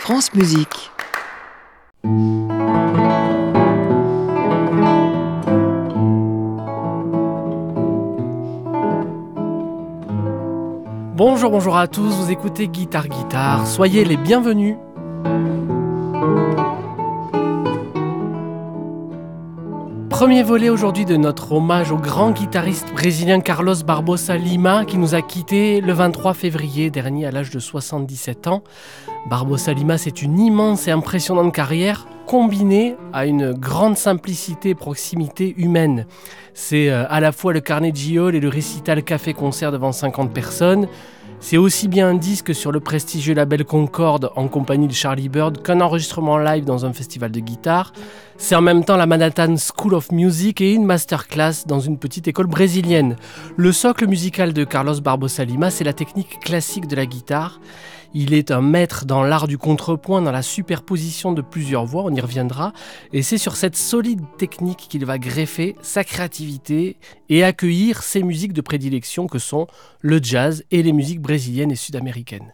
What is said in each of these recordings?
France Musique. Bonjour à tous, vous écoutez Guitare, soyez les bienvenus. Premier volet aujourd'hui de notre hommage au grand guitariste brésilien Carlos Barbosa Lima qui nous a quittés le 23 février dernier à l'âge de 77 ans. Barbosa Lima, c'est une immense et impressionnante carrière combinée à une grande simplicité et proximité humaine. C'est à la fois le Carnegie Hall et le récital café-concert devant 50 personnes. C'est aussi bien un disque sur le prestigieux label Concorde en compagnie de Charlie Bird qu'un enregistrement live dans un festival de guitare. C'est en même temps la Manhattan School of Music et une masterclass dans une petite école brésilienne. Le socle musical de Carlos Barbosa Lima, c'est la technique classique de la guitare. Il est un maître dans l'art du contrepoint, dans la superposition de plusieurs voix, on y reviendra. Et c'est sur cette solide technique qu'il va greffer sa créativité et accueillir ses musiques de prédilection que sont le jazz et les musiques brésiliennes et sud-américaines.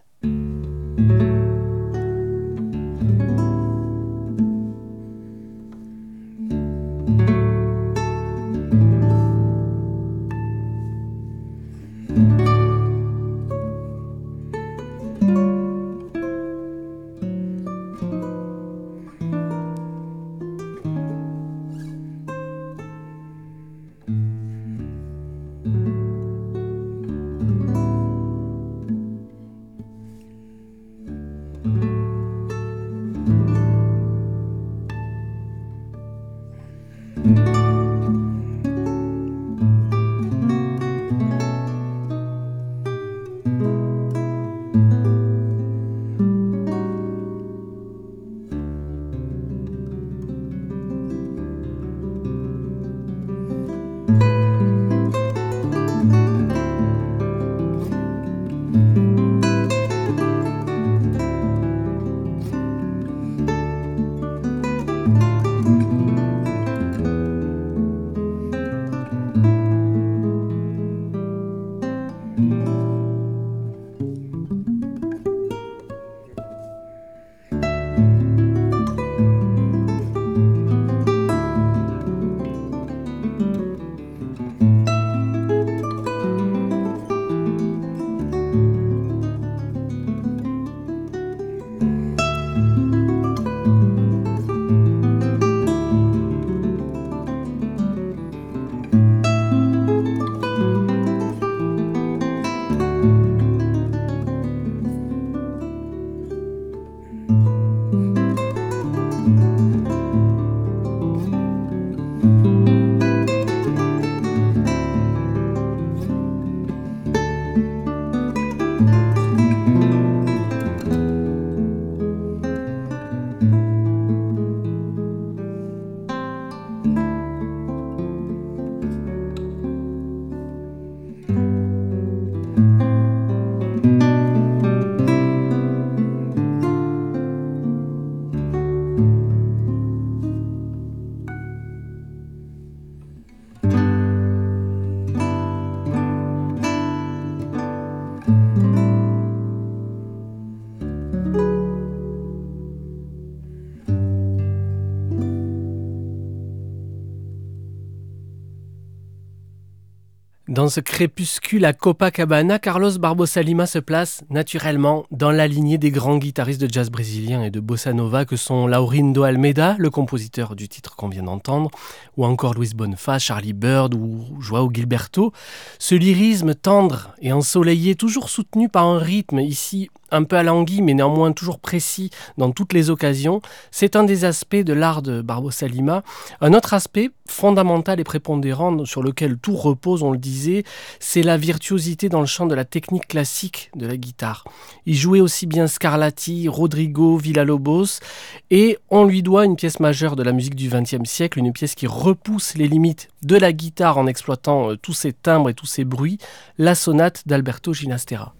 Dans ce crépuscule à Copacabana, Carlos Barbosa Lima se place naturellement dans la lignée des grands guitaristes de jazz brésilien et de bossa nova que sont Laurindo Almeida, le compositeur du titre qu'on vient d'entendre, ou encore Luis Bonifaz, Charlie Bird ou João Gilberto. Ce lyrisme tendre et ensoleillé, toujours soutenu par un rythme ici un peu alangui mais néanmoins toujours précis dans toutes les occasions, c'est un des aspects de l'art de Barbosa Lima. Un autre aspect fondamental et prépondérant sur lequel tout repose, on le disait, c'est la virtuosité dans le champ de la technique classique de la guitare. Il jouait aussi bien Scarlatti, Rodrigo, Villa-Lobos et on lui doit une pièce majeure de la musique du XXe siècle, une pièce qui repousse les limites de la guitare en exploitant tous ses timbres et tous ses bruits, la sonate d'Alberto Ginastera.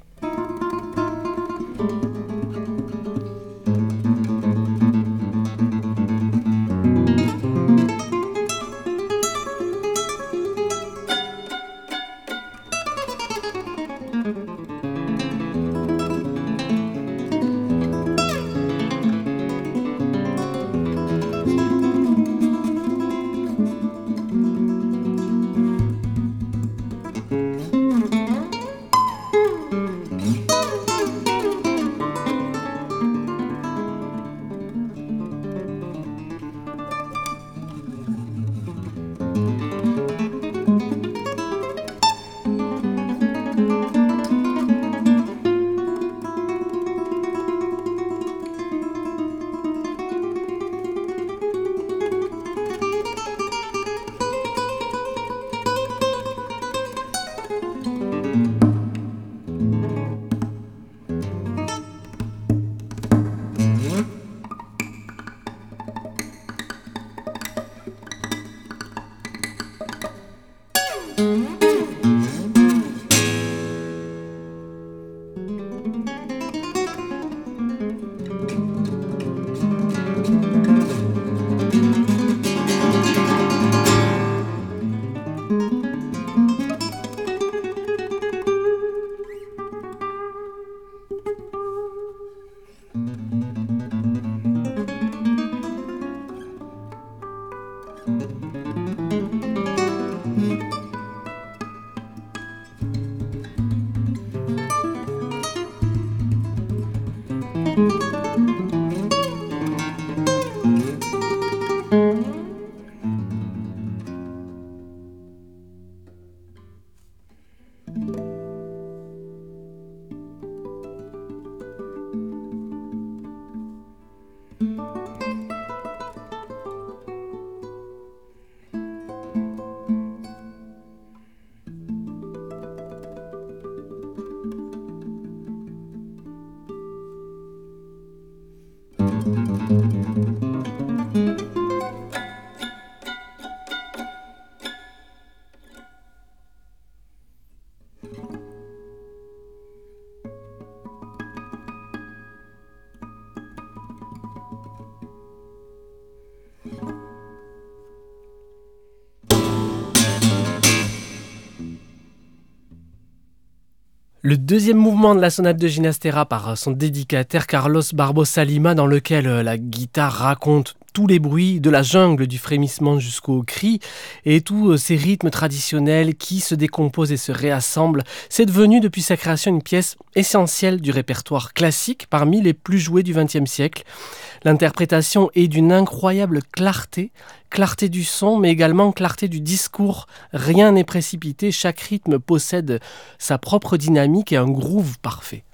Le deuxième mouvement de la sonate de Ginastera par son dédicataire Carlos Barbosa Lima, dans lequel la guitare raconte tous les bruits de la jungle, du frémissement jusqu'au cri, et tous ces rythmes traditionnels qui se décomposent et se réassemblent, c'est devenu depuis sa création une pièce essentielle du répertoire classique, parmi les plus joués du XXe siècle. L'interprétation est d'une incroyable clarté, clarté du son, mais également clarté du discours. Rien n'est précipité, chaque rythme possède sa propre dynamique et un groove parfait.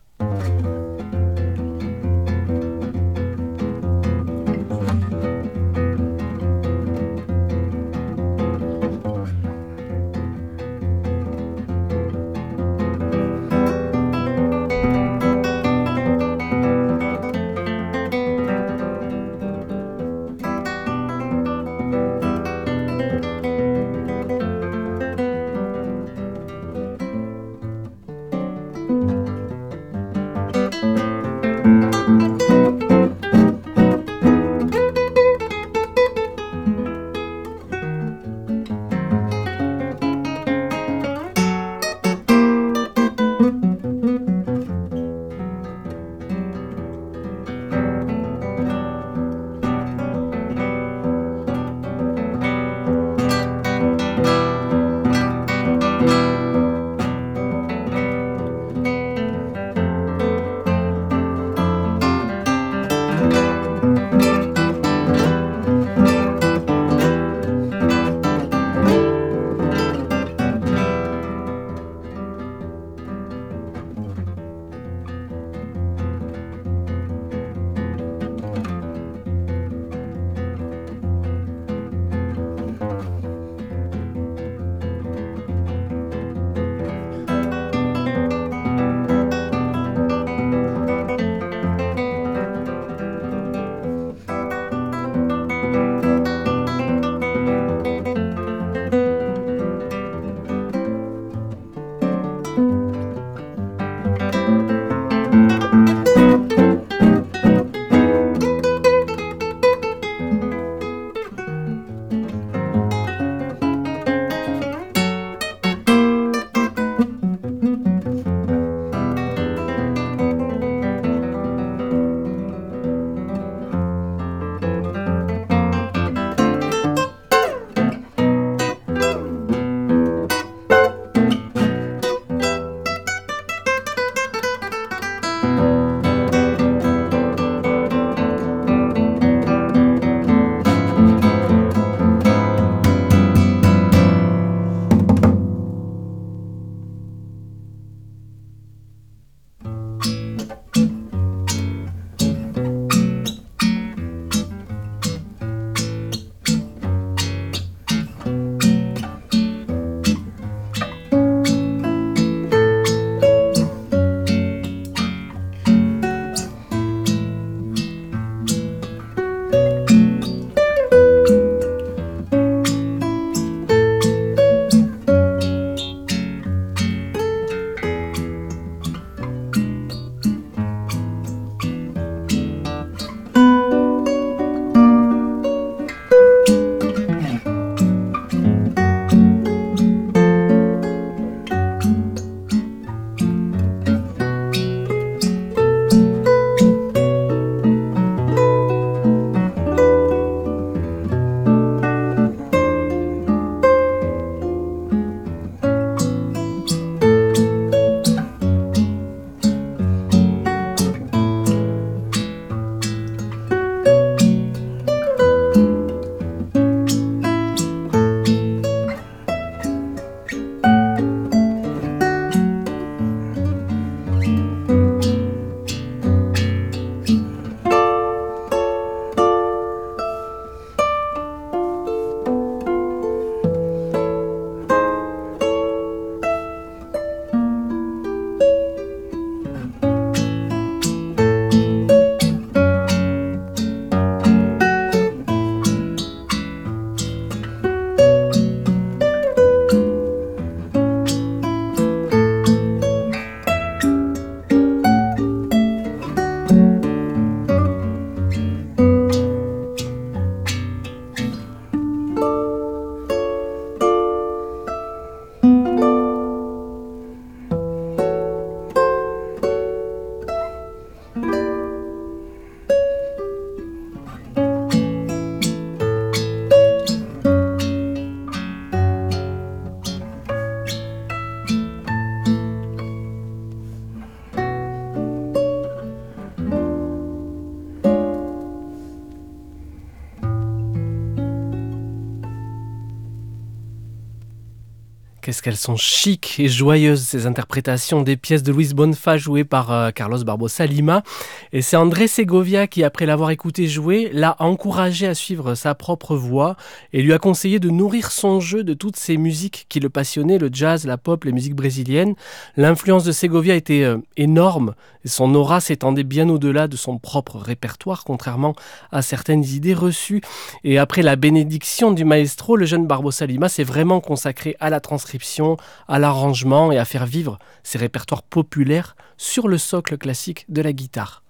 Qu'est-ce qu'elles sont chic et joyeuses, ces interprétations des pièces de Luis Bonfa jouées par Carlos Barbosa Lima. Et c'est André Segovia qui, après l'avoir écouté jouer, l'a encouragé à suivre sa propre voie et lui a conseillé de nourrir son jeu de toutes ces musiques qui le passionnaient, le jazz, la pop, les musiques brésiliennes. L'influence de Segovia était énorme et son aura s'étendait bien au-delà de son propre répertoire, contrairement à certaines idées reçues. Et après la bénédiction du maestro, le jeune Barbosa Lima s'est vraiment consacré à la transcription, à l'arrangement et à faire vivre ses répertoires populaires sur le socle classique de la guitare.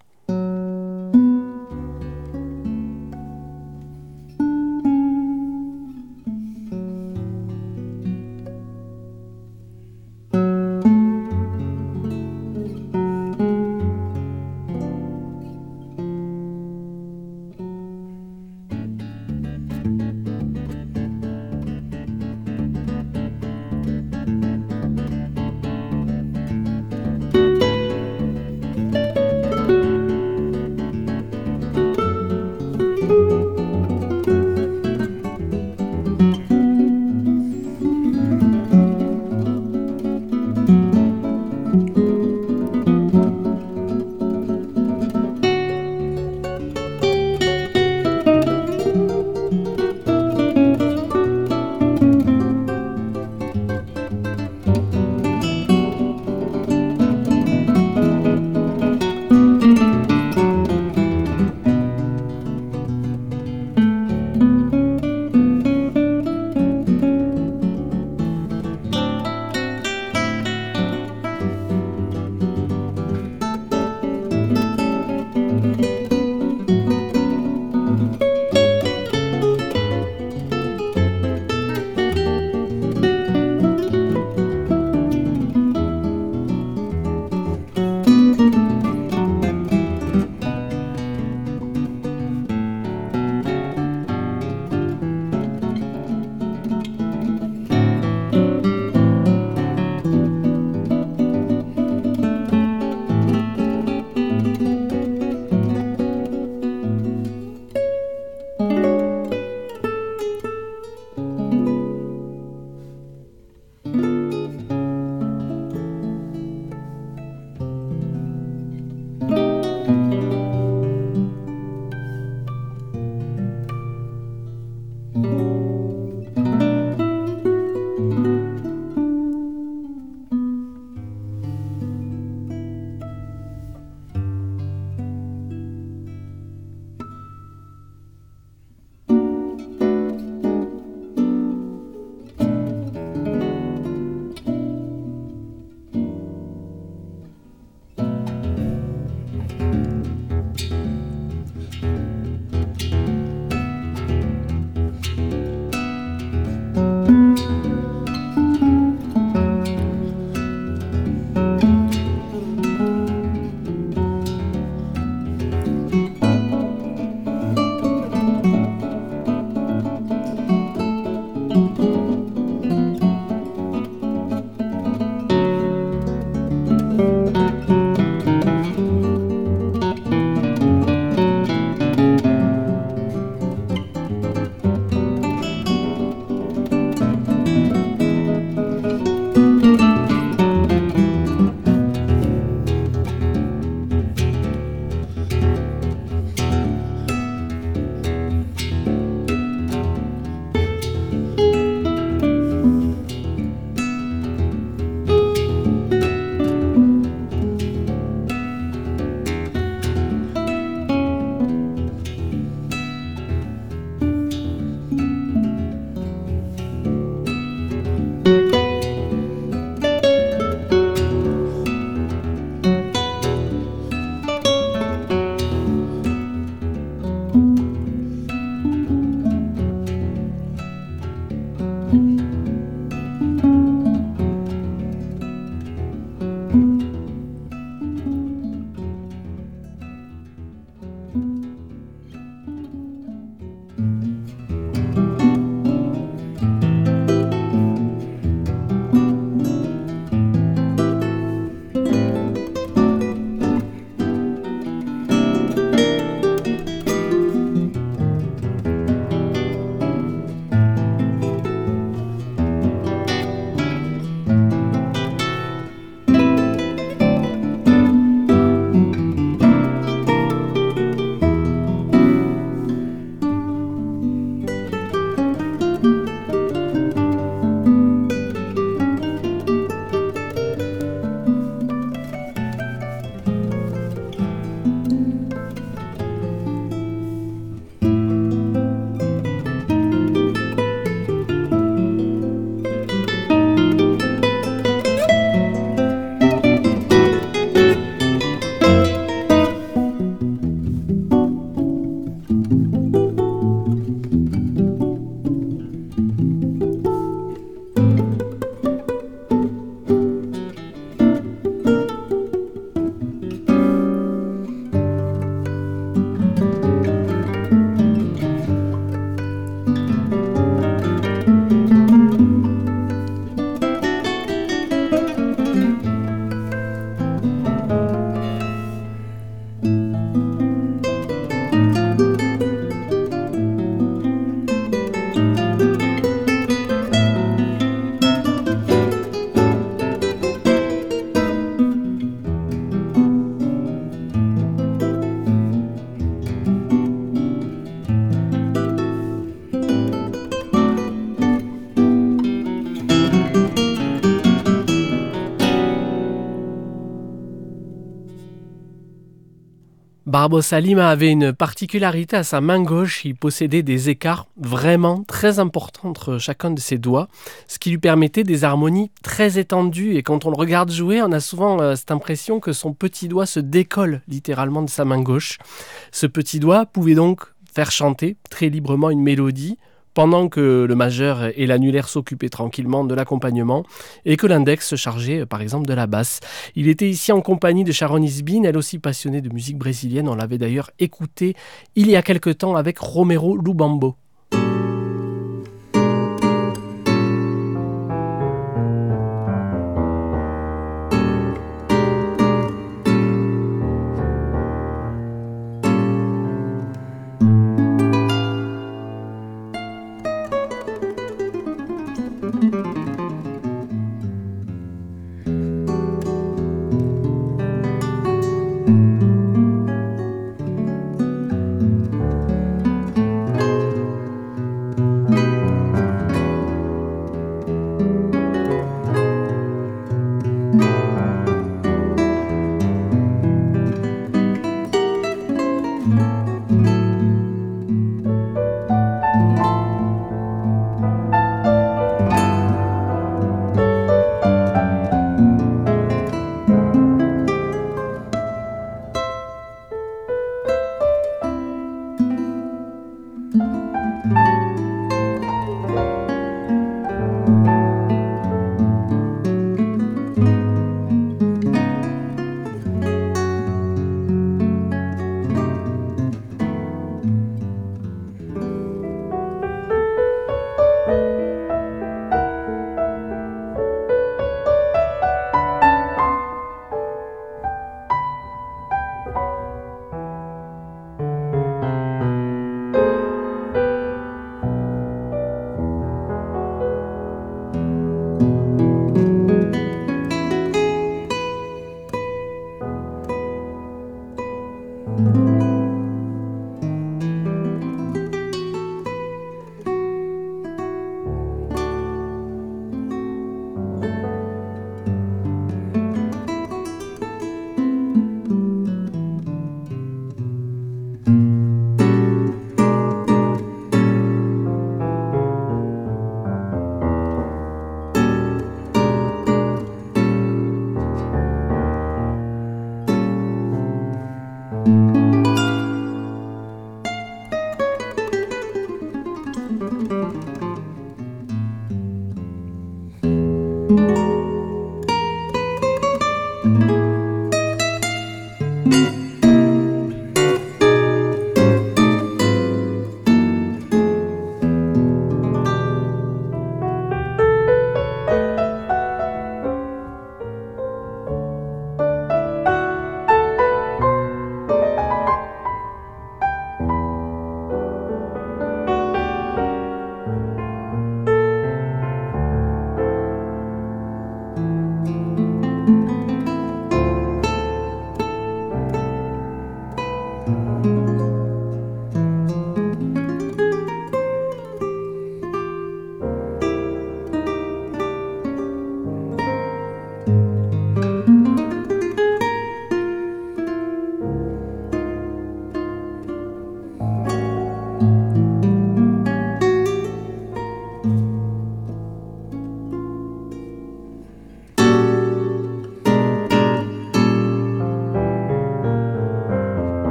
Barbosa Lima avait une particularité à sa main gauche, il possédait des écarts vraiment très importants entre chacun de ses doigts, ce qui lui permettait des harmonies très étendues et quand on le regarde jouer, on a souvent cette impression que son petit doigt se décolle littéralement de sa main gauche. Ce petit doigt pouvait donc faire chanter très librement une mélodie, pendant que le majeur et l'annulaire s'occupaient tranquillement de l'accompagnement et que l'index se chargeait par exemple de la basse. Il était ici en compagnie de Sharon Isbin, elle aussi passionnée de musique brésilienne. On l'avait d'ailleurs écouté il y a quelque temps avec Romero Lubambo.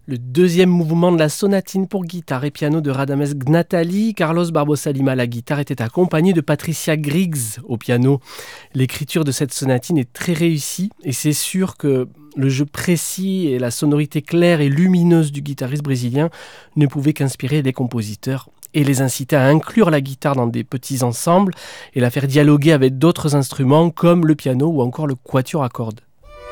Le deuxième mouvement de la sonatine pour guitare et piano de Radamés Gnatali. Carlos Barbosa Lima à la guitare était accompagné de Patricia Griggs au piano. L'écriture de cette sonatine est très réussie et c'est sûr que le jeu précis et la sonorité claire et lumineuse du guitariste brésilien ne pouvaient qu'inspirer les compositeurs et les inciter à inclure la guitare dans des petits ensembles et la faire dialoguer avec d'autres instruments comme le piano ou encore le quatuor à cordes.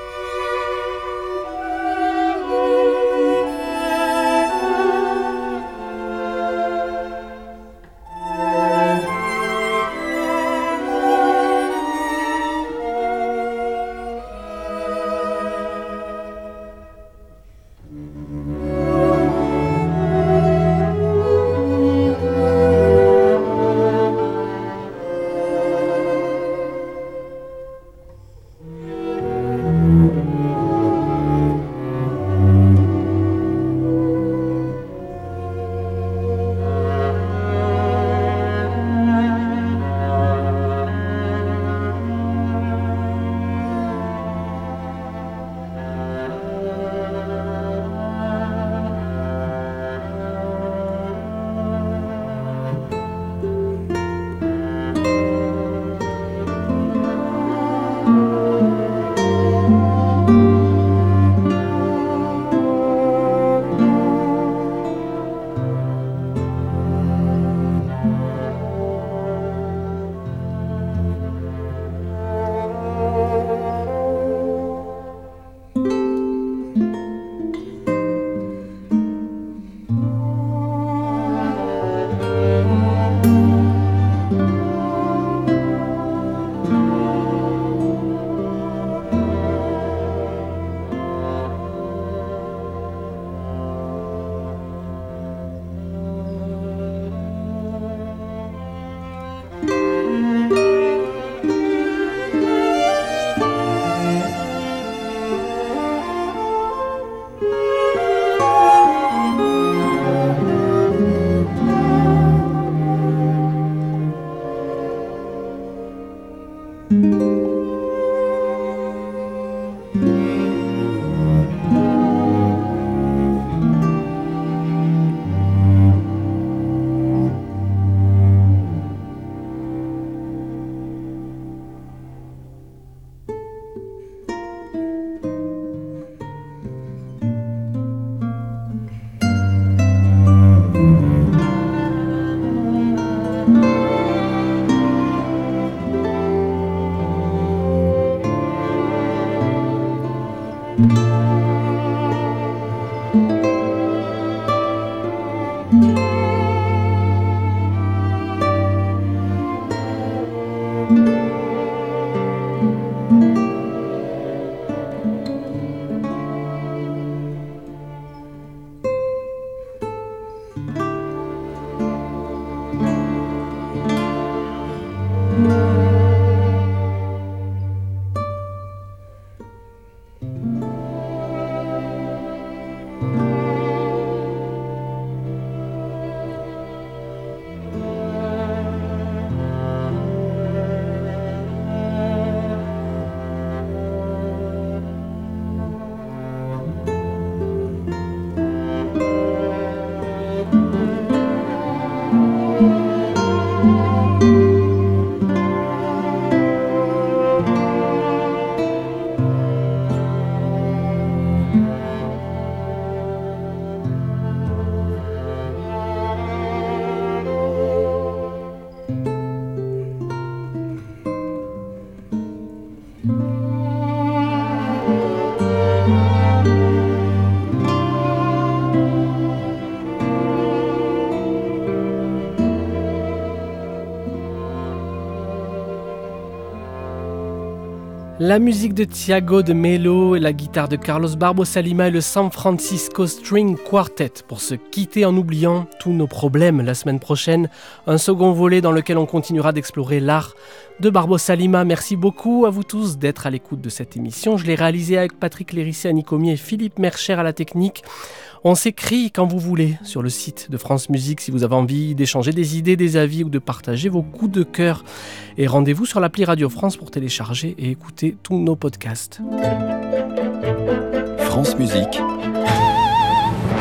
La musique de Thiago de Melo et la guitare de Carlos Barbosa Lima et le San Francisco String Quartet pour se quitter en oubliant tous nos problèmes la semaine prochaine. Un second volet dans lequel on continuera d'explorer l'art de Barbosa Lima. Merci beaucoup à vous tous d'être à l'écoute de cette émission. Je l'ai réalisée avec Patrick Lérissé à Nicomier et Philippe Mercher à la technique. On s'écrit quand vous voulez sur le site de France Musique si vous avez envie d'échanger des idées, des avis ou de partager vos coups de cœur. Et rendez-vous sur l'appli Radio France pour télécharger et écouter tous nos podcasts. France Musique.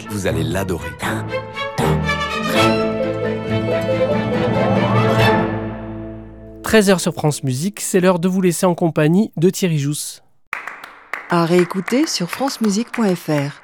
musique. Vous allez l'adorer. 13h sur France Musique, c'est l'heure de vous laisser en compagnie de Thierry Jousse. À réécouter sur francemusique.fr.